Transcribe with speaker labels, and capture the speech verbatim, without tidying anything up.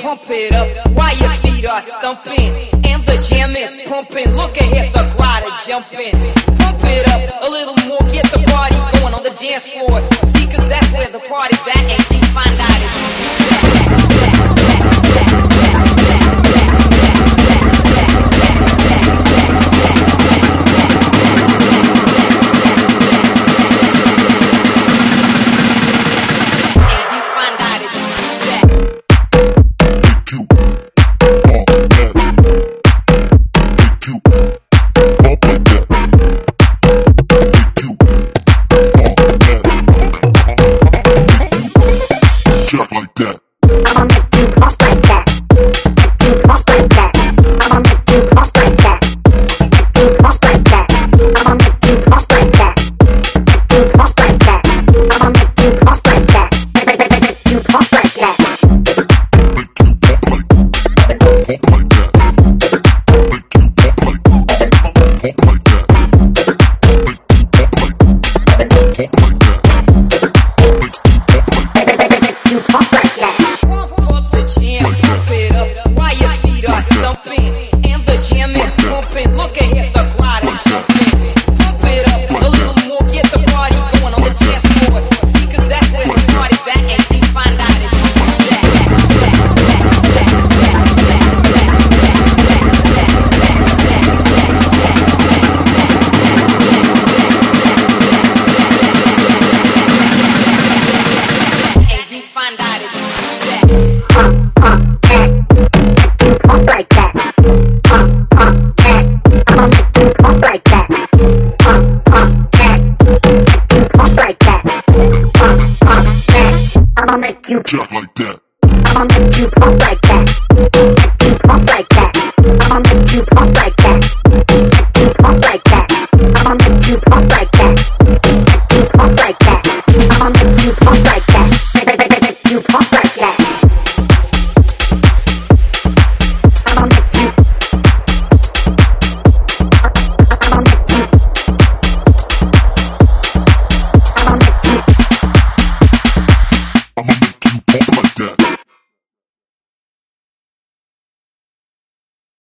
Speaker 1: pump it up while your feet are stumping and the jam is pumping. Look ahead, the glider jumping. Pump it up a little more, get the party going on the dance floor. See, cause that's where the party's at, and you find out if you do
Speaker 2: Jack like that.
Speaker 3: I'ma make you pump like that. Make you pump like that. I'ma make you pump like that.